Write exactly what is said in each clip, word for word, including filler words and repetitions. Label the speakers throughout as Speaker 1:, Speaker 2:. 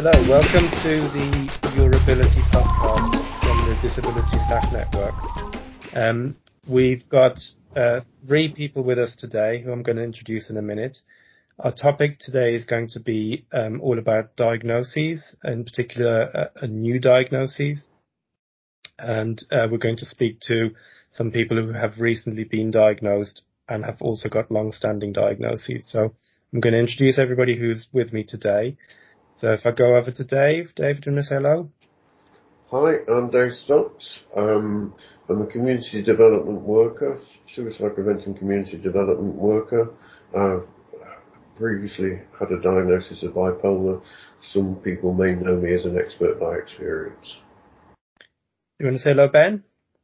Speaker 1: Hello, welcome to the Your Ability podcast from the Disability Staff Network. Um, we've got uh, three people with us today who I'm going to introduce in a minute. Our topic today is going to be um, all about diagnoses, in particular a, a new diagnoses. And uh, we're going to speak to some people who have recently been diagnosed and have also got long-standing diagnoses. So I'm going to introduce everybody who's with me today. So if I go over to Dave, Dave, do you want to say hello?
Speaker 2: Hi, I'm Dave Stocks. Um, I'm a community development worker, suicide prevention community development worker. I've previously had a diagnosis of bipolar. Some people may know me as an expert by experience.
Speaker 1: Do you want to say hello, Ben?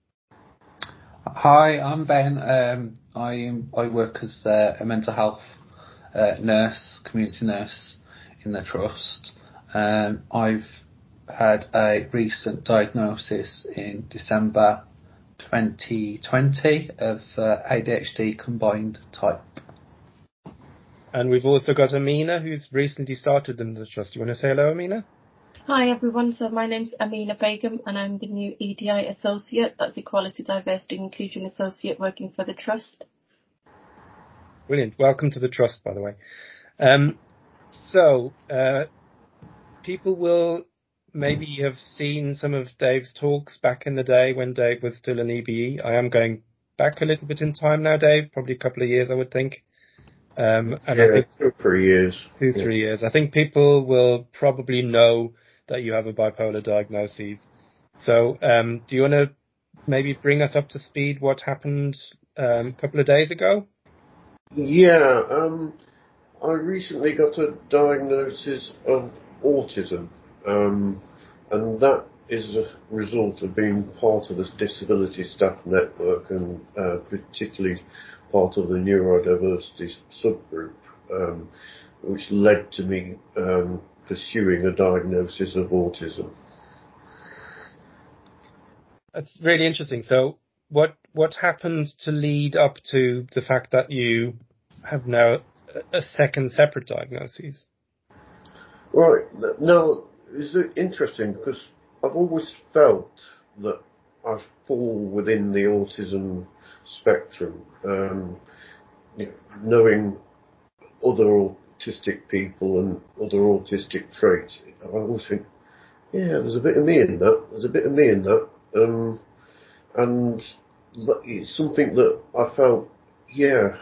Speaker 3: Hi, I'm Ben. Um, I am, I work as uh, a mental health uh, nurse, community nurse in the trust. Um, I've had a recent diagnosis in December twenty twenty of uh, A D H D combined type.
Speaker 1: And we've also got Amina, who's recently started in the trust. Do you want to say hello, Amina?
Speaker 4: Hi everyone, so my name's Amina Begum and I'm the new E D I Associate, that's Equality, Diversity and Inclusion Associate working for the Trust.
Speaker 1: Brilliant. Welcome to the Trust, by the way. Um, so, uh, people will maybe have seen some of Dave's talks back in the day when Dave was still an E B E. I am going back a little bit in time now, Dave, probably a couple of years, I would think. Um, and
Speaker 2: yeah,
Speaker 1: I think
Speaker 2: two or three years.
Speaker 1: Two,
Speaker 2: yeah.
Speaker 1: three years. I think people will probably know that you have a bipolar diagnosis. So, um, do you want to maybe bring us up to speed what happened um, a couple of days ago?
Speaker 2: Yeah, um, I recently got a diagnosis of autism, um, and that is a result of being part of the Disability Staff Network and uh, particularly part of the neurodiversity subgroup, um, which led to me um, pursuing a diagnosis of autism.
Speaker 1: That's really interesting. So what what happened to lead up to the fact that you have now a second separate diagnosis?
Speaker 2: Right. Now, it's interesting because I've always felt that I fall within the autism spectrum. Um, you know, knowing other autistic people and other autistic traits, I always think, yeah, there's a bit of me in that. There's a bit of me in that. Um, and it's something that I felt, yeah,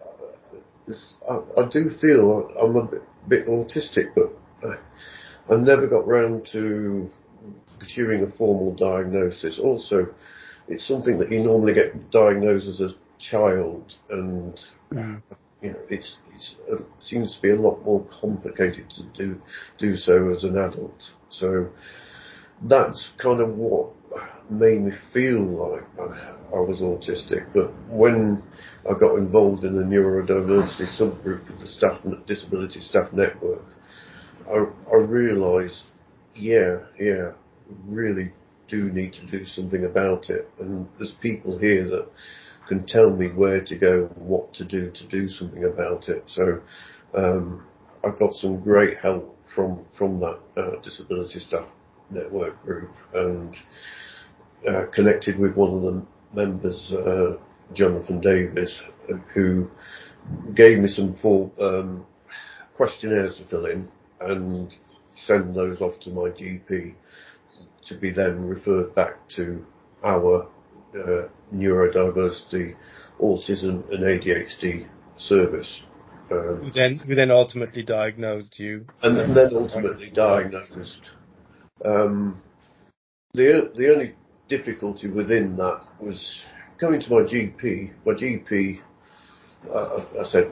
Speaker 2: I, I do feel I'm a bit, bit autistic, but I, I never got round to pursuing a formal diagnosis. Also, it's something that you normally get diagnosed as a child, and
Speaker 1: Mm.
Speaker 2: you know, it's, it's it seems to be a lot more complicated to do do so as an adult. So that's kind of what made me feel like I was autistic. But when I got involved in the neurodiversity subgroup of the staff disability staff network, I, I realised, yeah, yeah, really do need to do something about it. And there's people here that can tell me where to go, what to do to do something about it. So um, I got some great help from from that uh, disability staff network group, and uh, connected with one of the members, uh, Jonathan Davis, who gave me some full um, questionnaires to fill in and send those off to my G P to be then referred back to our uh, neurodiversity, autism and A D H D service. Um,
Speaker 1: Who then, who then ultimately diagnosed you?
Speaker 2: and,
Speaker 1: Um,
Speaker 2: and then ultimately diagnosed. Um, the the only difficulty within that was going to my G P. My G P, uh, I said,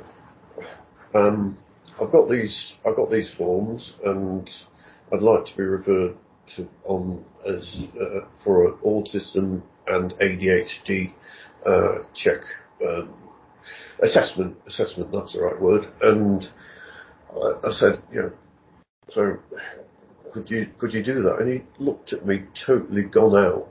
Speaker 2: um, I've got these, I've got these forms, and I'd like to be referred to on as uh, for an autism and A D H D uh, check um, assessment. Assessment, that's the right word. And I, I said, you know, so could you could you do that? And he looked at me totally gone out.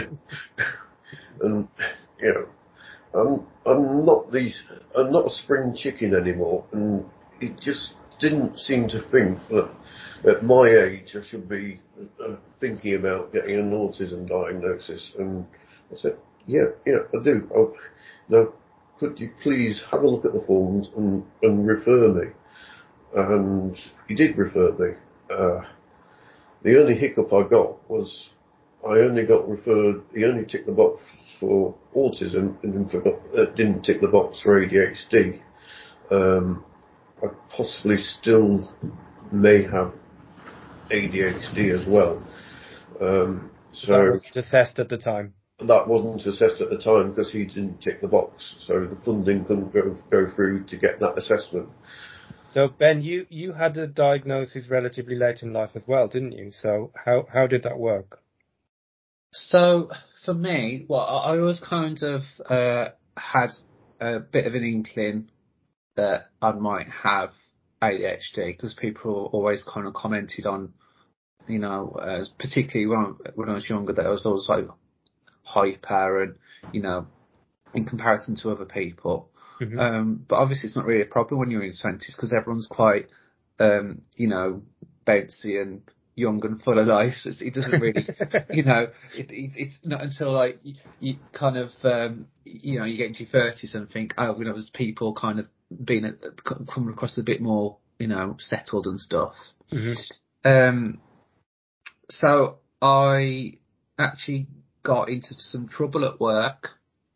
Speaker 2: And you know, I'm I'm not these I'm not a spring chicken anymore, and it just didn't seem to think that at my age I should be uh, thinking about getting an autism diagnosis. And I said, yeah, yeah, I do. I'll, now, could you please have a look at the forms and, and refer me? And he did refer me. Uh, the only hiccup I got was I only got referred, he only ticked the box for autism and then forgot, uh, didn't tick the box for A D H D. Um, I possibly still may have A D H D as well. Um, so
Speaker 1: that was assessed at the time.
Speaker 2: That wasn't assessed at the time because he didn't tick the box, so the funding couldn't go go through to get that assessment.
Speaker 1: So Ben, you, you had a diagnosis relatively late in life as well, didn't you? So how how did that work?
Speaker 3: So for me, well, I always kind of uh, had a bit of an inkling that I might have A D H D because people always kind of commented on, you know, uh, particularly when I, when I was younger, that I was always like hyper and, you know, in comparison to other people. Mm-hmm. Um, but obviously it's not really a problem when you're in your twenties because everyone's quite, um, you know, bouncy and young and full of life. So it doesn't really, you know, it, it, it's not until like you, you kind of, um, you know, you get into your thirties and think, oh, you know, there's people kind of being, a, coming across a bit more, you know, settled and stuff. Mm-hmm. Um, so I actually got into some trouble at work.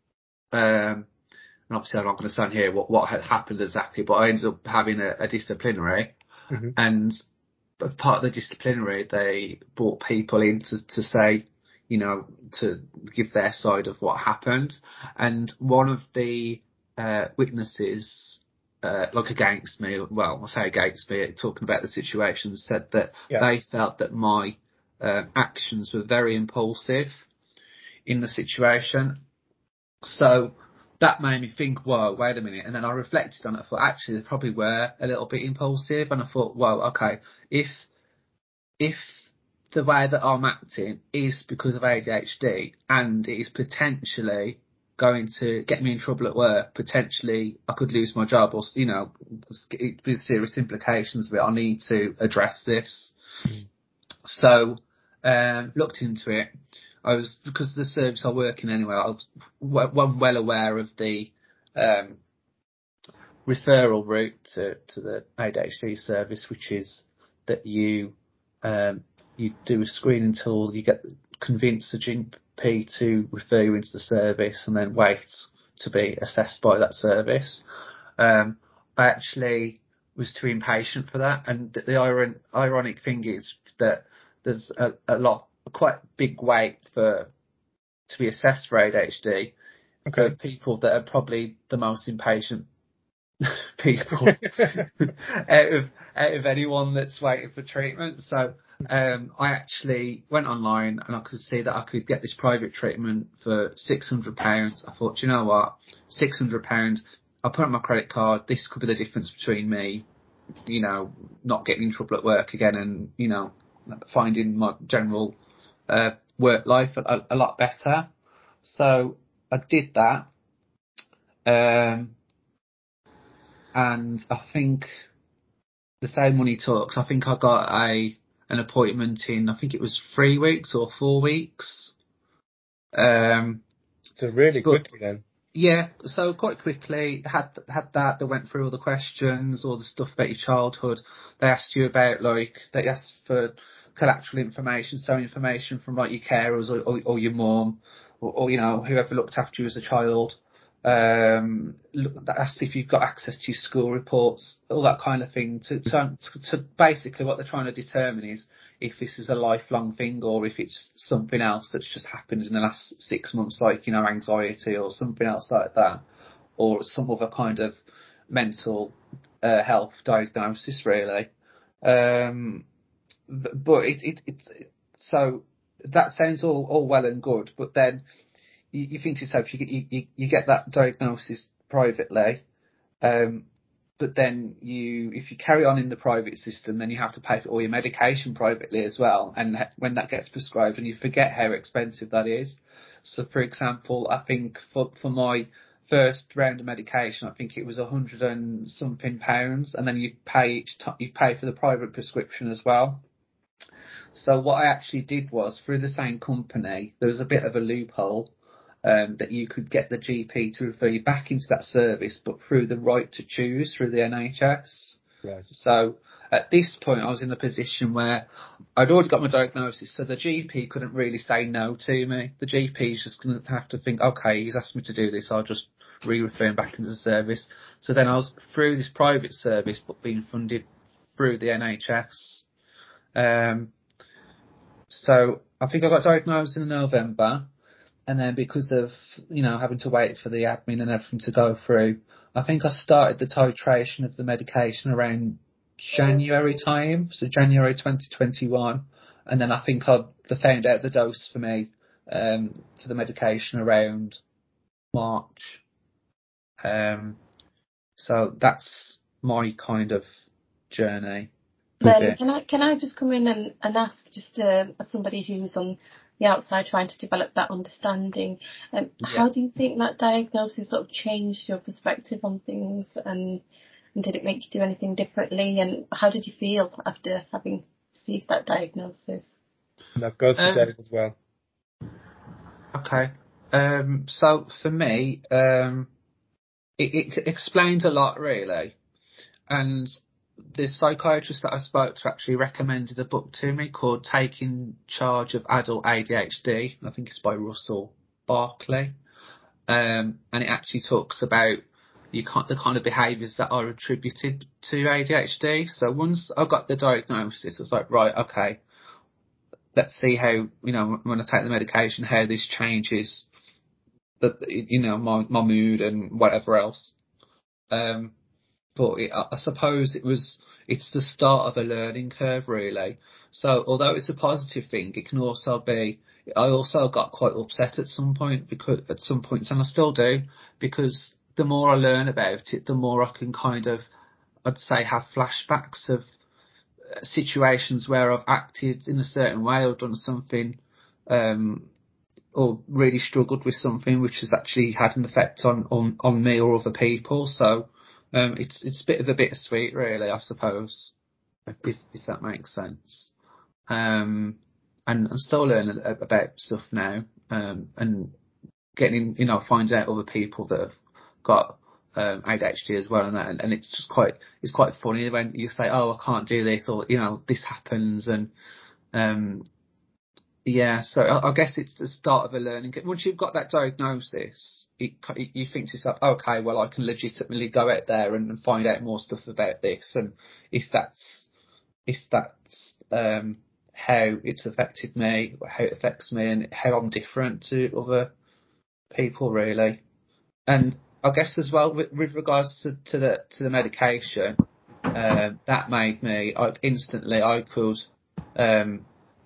Speaker 3: Um, and obviously I'm not going to stand here what, what had happened exactly, but I ended up having a, a disciplinary. Mm-hmm. And as part of the disciplinary, they brought people in to, to say, you know, to give their side of what happened. And one of the uh, witnesses, uh, like against me, well, I say against me, talking about the situation, said that yeah. they felt that my uh, actions were very impulsive in the situation. So that made me think, whoa, wait a minute. And then I reflected on it. I thought, actually, they probably were a little bit impulsive. And I thought, well, okay, if if the way that I'm acting is because of A D H D and it is potentially going to get me in trouble at work, potentially I could lose my job or, you know, there's serious implications of it. I need to address this. Mm. So, um, looked into it. I was, because of the service I work in anyway, I was well, well aware of the um, referral route to, to the A D H D service, which is that you um, you do a screening tool, you get convince the G P to refer you into the service and then wait to be assessed by that service. Um, I actually was too impatient for that, and the iron, ironic thing is that there's a, a lot quite big wait for to be assessed for A D H D okay. for people that are probably the most impatient people out of out of anyone that's waiting for treatment. So um, I actually went online and I could see that I could get this private treatment for six hundred pounds. I thought, you know what, six hundred pounds. I'll put on my credit card. This could be the difference between me, you know, not getting in trouble at work again and, you know, finding my general uh, work life a, a lot better. So I did that. Um, and I think the same money talks. I think I got a an appointment in, I think it was three weeks or four weeks. Um,
Speaker 1: so really
Speaker 3: but,
Speaker 1: quickly then.
Speaker 3: Yeah, so quite quickly had had that. They went through all the questions, all the stuff about your childhood. They asked you about like they asked for collateral information, so information from like your carers or, or, or your mum, or, or you know whoever looked after you as a child. Um, they asked if you've got access to your school reports, all that kind of thing. To, to to basically what they're trying to determine is if this is a lifelong thing or if it's something else that's just happened in the last six months, like, you know, anxiety or something else like that, or some other kind of mental uh, health diagnosis, really. Um, but it, it, it, so that sounds all, all well and good, but then you, you think to yourself, you, you, you get that diagnosis privately, um, but then you, if you carry on in the private system, then you have to pay for all your medication privately as well. And when that gets prescribed, and you forget how expensive that is. So, for example, I think for for my first round of medication, I think it was a hundred and something pounds, and then you pay each time, you pay for the private prescription as well. So what I actually did was, through the same company, there was a bit of a loophole um, that you could get the G P to refer you back into that service, but through the right to choose through the N H S.
Speaker 1: Right.
Speaker 3: So at this point, I was in a position where I'd already got my diagnosis, so the G P couldn't really say no to me. The G P's just going to have to think, okay, he's asked me to do this, I'll just re-refer him back into the service. So then I was through this private service, but being funded through the N H S. Um, so I think I got diagnosed in November, and then because of, you know, having to wait for the admin and everything to go through, I think I started the titration of the medication around January time, so January twenty twenty-one, and then I think I they found out the dose for me um, for the medication around March. Um, so that's my kind of journey.
Speaker 4: Then can I can I just come in and, and ask, just uh, as somebody who's on the outside trying to develop that understanding, um, yeah. how do you think that diagnosis sort of changed your perspective on things, and, and did it make you do anything differently, and how did you feel after having received that diagnosis?
Speaker 1: And that goes for
Speaker 3: um,
Speaker 1: Dave as well.
Speaker 3: Okay. Um, so for me, um, it, it explained a lot, really, and the psychiatrist that I spoke to actually recommended a book to me called Taking Charge of Adult A D H D. I think it's by Russell Barkley. Um, and it actually talks about you can't, the kind of behaviours that are attributed to A D H D. So once I got the diagnosis, I was like, right, okay, let's see how, you know, when I take the medication, how this changes the, you know, my, my mood and whatever else. Um, But it, I suppose it was, it's the start of a learning curve, really. So although it's a positive thing, it can also be, I also got quite upset at some point, because at some points, and I still do, because the more I learn about it, the more I can kind of, I'd say, have flashbacks of situations where I've acted in a certain way or done something, um, or really struggled with something which has actually had an effect on, on, on me or other people. So, Um, it's it's a bit of a bittersweet, really, I suppose, if if that makes sense. Um, and I'm still learning about stuff now, um, and getting, you know, finding out other people that have got um, A D H D as well, and that, and, and it's just quite it's quite funny when you say, oh, I can't do this, or you know, this happens, and um, yeah, so I, I guess it's the start of a learning. Once you've got that diagnosis, it, you think to yourself, okay, well, I can legitimately go out there and, and find out more stuff about this, and if that's if that's um, how it's affected me, how it affects me, and how I'm different to other people, really. And I guess as well with, with regards to, to the to the medication, um, that made me I, instantly I could. Um,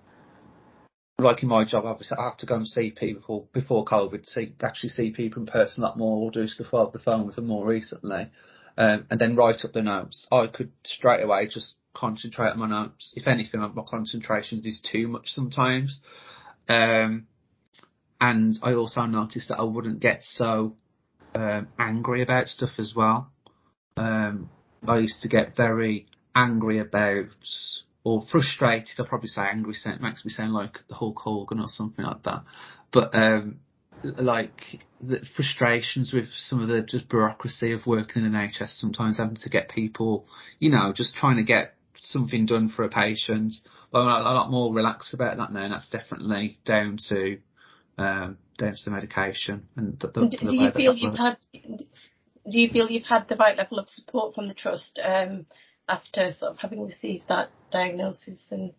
Speaker 3: Like in my job, obviously, I have to go and see people before COVID, see, actually see people in person a lot more, or do stuff over the phone with them more recently, um, and then write up the notes. I could straight away just concentrate on my notes. If anything, my concentration is too much sometimes. Um, and I also noticed that I wouldn't get so um, angry about stuff as well. Um, I used to get very angry about, or frustrated, I'll probably say angry, it makes me sound like the Hulk Hogan or something like that. But, um, like, the frustrations with some of the just bureaucracy of working in an N H S, sometimes having to get people, you know, just trying to get something done for a patient. But I'm a lot more relaxed about that now, and that's definitely down to, um, down to the medication. And the, the,
Speaker 4: do,
Speaker 3: the
Speaker 4: do
Speaker 3: way
Speaker 4: you
Speaker 3: that
Speaker 4: feel
Speaker 3: that
Speaker 4: you've
Speaker 3: works.
Speaker 4: had, do you feel you've had the right level of support from the trust, um, after sort of having received that diagnosis? And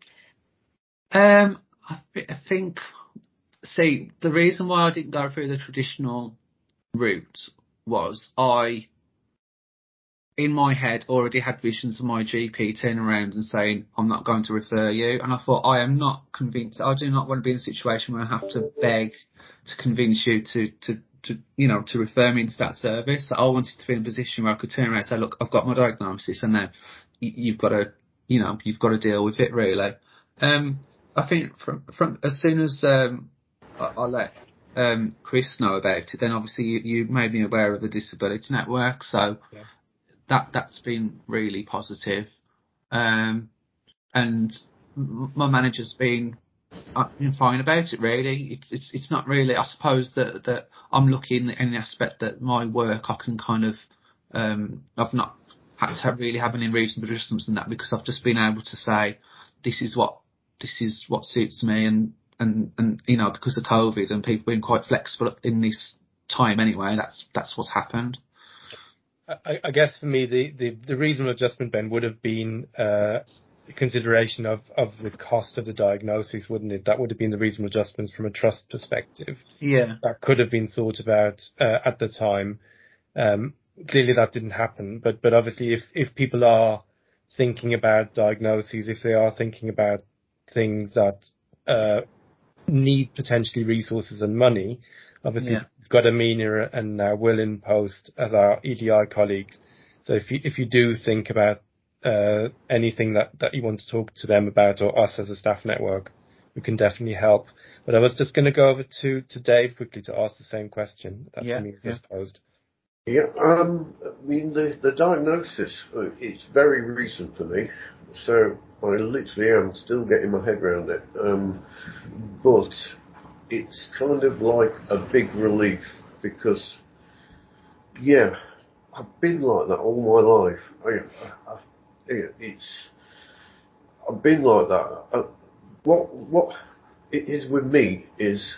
Speaker 3: Um, I, th- I think, see, the reason why I didn't go through the traditional route was I, in my head, already had visions of my G P turning around and saying, I'm not going to refer you. And I thought, I am not convinced. I do not want to be in a situation where I have to beg to convince you to, to, to, you know, to refer me into that service. I wanted to be in a position where I could turn around and say, look, I've got my diagnosis, and now you've got to, you know, you've got to deal with it, really. Um, I think from, from, as soon as, um, I, I left, um, Chris know about it, then obviously you, you made me aware of the Disability Network, so
Speaker 1: Yeah.
Speaker 3: that that's been really positive. Um, and m- my manager's been I've been fine about it, really. It's it's it's not really. I suppose that that I'm looking in the aspect that my work I can kind of um I've not had to really have any reasonable adjustments in that, because I've just been able to say this is what this is what suits me, and and and you know, because of COVID and people being quite flexible in this time anyway, that's that's what's happened.
Speaker 1: I, I guess for me, the, the, the reasonable adjustment, Ben, would have been uh, consideration of, of the cost of the diagnosis, wouldn't it? That would have been the reasonable adjustments from a trust perspective.
Speaker 3: Yeah.
Speaker 1: That could have been thought about uh, at the time. Um, clearly that didn't happen, but, but obviously if, if people are thinking about diagnoses, if they are thinking about things that uh, need potentially resources and money, obviously
Speaker 3: Yeah.
Speaker 1: we've got Amina and now Will in post as our E D I colleagues. So if you if you do think about uh, anything that, that you want to talk to them about, or us as a staff network, we can definitely help. But I was just going to go over to, to Dave quickly to ask the same question that
Speaker 3: Yeah.
Speaker 1: Amina
Speaker 3: Yeah.
Speaker 1: just posed.
Speaker 2: Yeah, um, I mean, the, the diagnosis, uh, it's very recent for me, so I literally am still getting my head around it. Um, but it's kind of like a big relief because, yeah, I've been like that all my life. I, I, it's, I've been like that. Uh, what, what it is with me is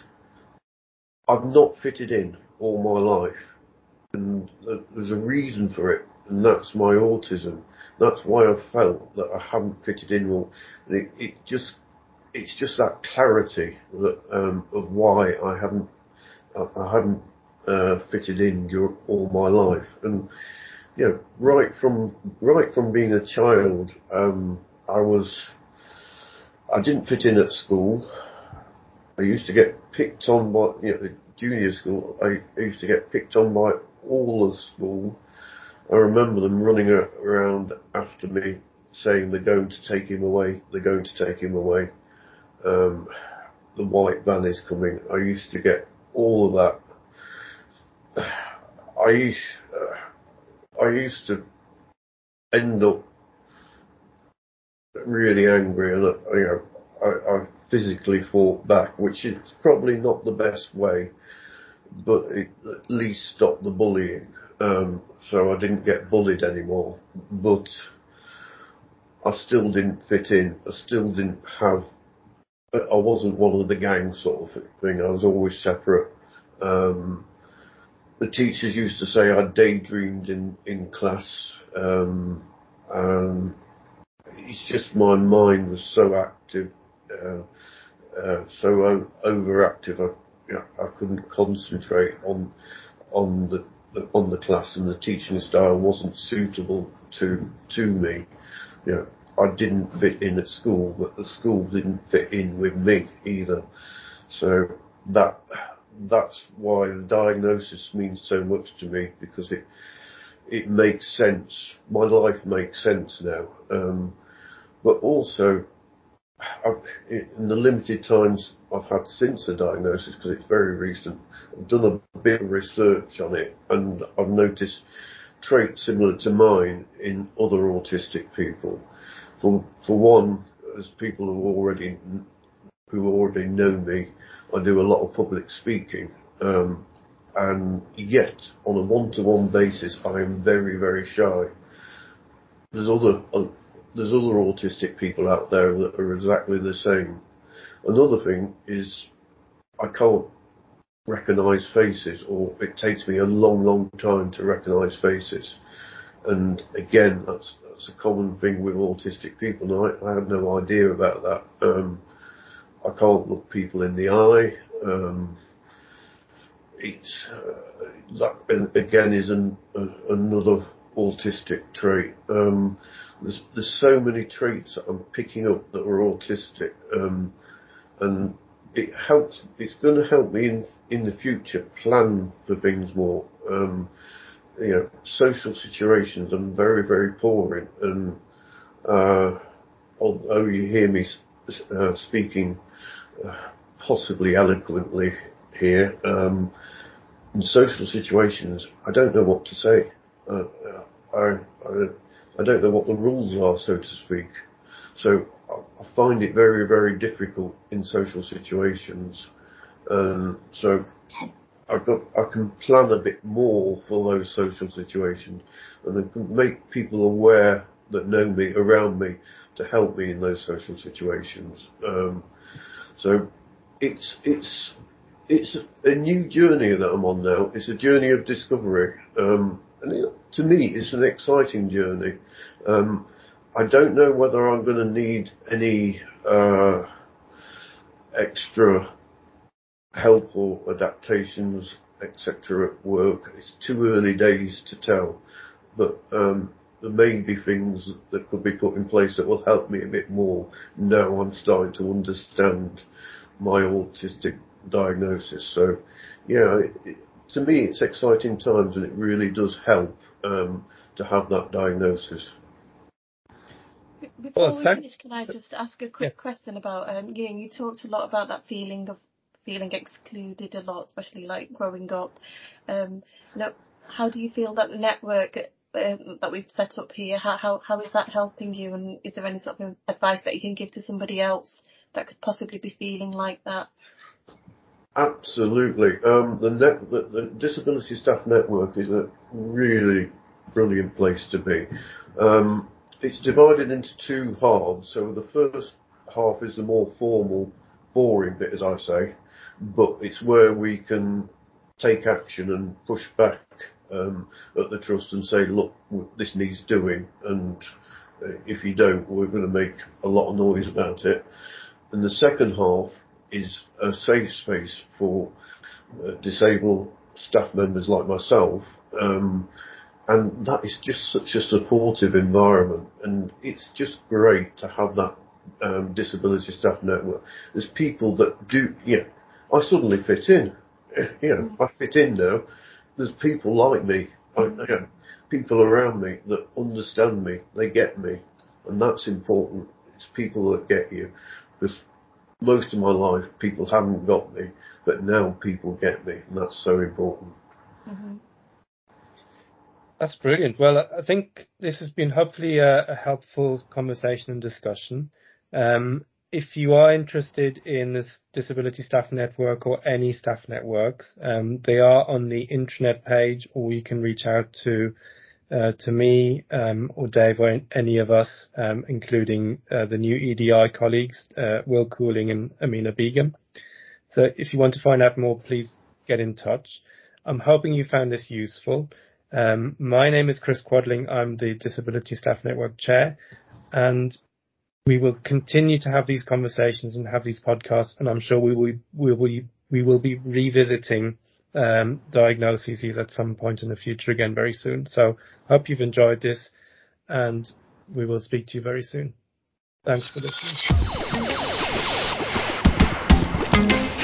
Speaker 2: I've not fitted in all my life. And there's a reason for it, and that's my autism. That's why I felt that I haven't fitted in well. And it, it just, it's just that clarity that um, of why I haven't, I haven't uh, fitted in during all my life. And you know, right from right from being a child, um, I was, I didn't fit in at school. I used to get picked on by, you know, junior school. I used to get picked on by all the school. I remember them running around after me saying they're going to take him away, they're going to take him away. Um, the white van is coming. I used to get all of that. I used, uh, I used to end up really angry, and uh, you know, I, I physically fought back, which is probably not the best way, but it at least stopped the bullying. Um, so I didn't get bullied anymore, but I still didn't fit in. I still didn't have, I wasn't one of the gang sort of thing. I was always separate. Um, the teachers used to say I daydreamed in, in class. Um, um, it's just my mind was so active, uh, uh, so o- overactive. I, you know, I couldn't concentrate on on the on the class, and the teaching style wasn't suitable to to me. You know, I didn't fit in at school, but the school didn't fit in with me either. So that that's why the diagnosis means so much to me, because it it makes sense. My life makes sense now. Um, but also, I've, in the limited times I've had since the diagnosis, because it's very recent, I've done a bit of research on it, and I've noticed traits similar to mine in other autistic people. For for one, as people who already who already know me, I do a lot of public speaking, um, and yet on a one-to-one basis, I am very very shy. There's other uh, there's other autistic people out there that are exactly the same. Another thing is I can't recognise faces, or it takes me a long, long time to recognise faces. And again, that's that's a common thing with autistic people. And I, I had no idea about that. Um, I can't look people in the eye. Um, it's uh, that again is an, uh, another autistic trait. Um, there's, there's so many traits that I'm picking up that are autistic, um, and it helps. It's going to help me in in the future plan for things more. Um, you know, social situations I'm very very poor in, and uh, although you hear me uh, speaking uh, possibly eloquently here. Um, in social situations, I don't know what to say. Uh, I, I, I don't know what the rules are, so to speak. So I, I find it very, very difficult in social situations. Um, so I've got, I can plan a bit more for those social situations, and I can make people aware that know me, around me, to help me in those social situations. Um, so it's it's it's a new journey that I'm on now. It's a journey of discovery, um, and it, to me, it's an exciting journey. Um, I don't know whether I'm going to need any uh, extra help or adaptations, et cetera at work. It's too early days to tell, but um, there may be things that could be put in place that will help me a bit more now I'm starting to understand my autistic diagnosis. So, yeah, it, it, to me it's exciting times, and it really does help um, to have that diagnosis.
Speaker 4: Before
Speaker 1: well,
Speaker 4: we
Speaker 1: thank-
Speaker 4: finish, can I just ask a quick
Speaker 1: yeah.
Speaker 4: question about, um, you know, you talked a lot about that feeling of feeling excluded a lot, especially like growing up. Um, you know, how do you feel that the network um, that we've set up here, how, how how is that helping you? And is there any sort of advice that you can give to somebody else that could possibly be feeling like that?
Speaker 2: Absolutely. Um, the, net, the, the Disability Staff Network is a really brilliant place to be. Um, it's divided into two halves. So the first half is the more formal, boring bit, as I say, but it's where we can take action and push back um, at the trust and say, look, this needs doing, and if you don't, we're going to make a lot of noise about it. And the second half is a safe space for uh, disabled staff members like myself, um, and that is just such a supportive environment, and it's just great to have that um, disability staff network. There's people that do, you know, I suddenly fit in, you know, I fit in now. There's people like me, I, you know, people around me that understand me, they get me, and that's important. It's people that get you, because most of my life people haven't got me, but now people get me, and that's so important.
Speaker 4: Mm-hmm.
Speaker 1: That's brilliant. Well, I think this has been hopefully a, a helpful conversation and discussion. Um, if you are interested in this Disability Staff Network or any staff networks, um, they are on the intranet page, or you can reach out to uh, to me um, or Dave or any of us, um, including uh, the new E D I colleagues, uh, Will Cooling and Amina Begum. So if you want to find out more, please get in touch. I'm hoping you found this useful. Um, my name is Chris Quadling. I'm the Disability Staff Network Chair, and we will continue to have these conversations and have these podcasts, and I'm sure we will, we will, we will be revisiting um, diagnoses at some point in the future again very soon. So hope you've enjoyed this, and we will speak to you very soon. Thanks for listening.